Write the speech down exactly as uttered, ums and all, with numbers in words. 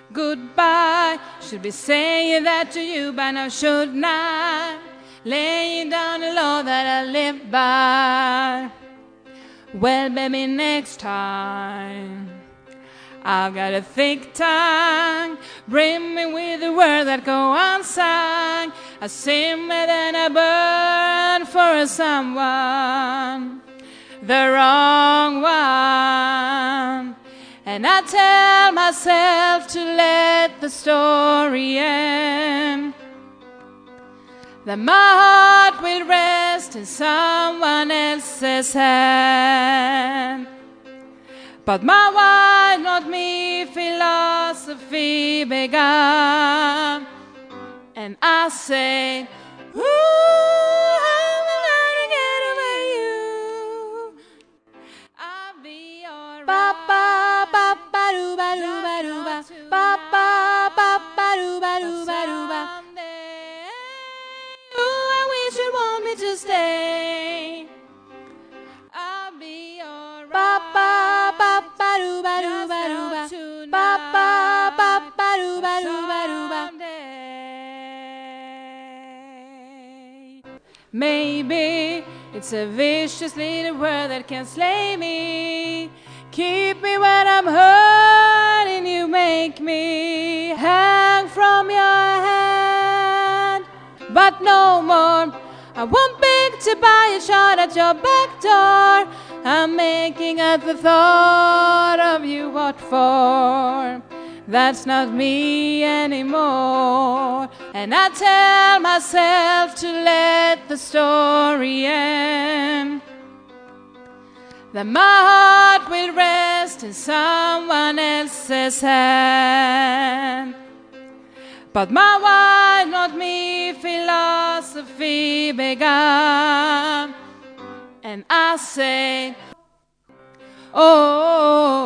goodbye. Should be saying that to you by now, shouldn't I? Laying down the law that I live by. Well, baby, next time I've got a thick tongue. Bring me with the words that go unsung. I simmer then I burn for someone, the wrong one. And I tell myself to let the story end, that my heart will rest in someone else's hand. But my why not me philosophy began, and I say, ooh, how will I get away you? I'll be alright. Ba ba ba ba doo ba doo ba doo ba ba ba ba ba doo ba doo ba doo ba. Ooh, I wish you want me to stay. I'll be alright. Ba ba ba ba doo ba doo ba doo ba ba ba ba ba doo ba doo ba doo ba. Maybe it's a vicious little word that can slay me. Keep me when I'm hurting, you make me hang from your hand. But no more, I won't beg to buy a shot at your back door. I'm making at the thought of you, what for? That's not me anymore. And I tell myself to let the story end, that my heart will rest in someone else's hand. But my why not me philosophy began, and I say, oh,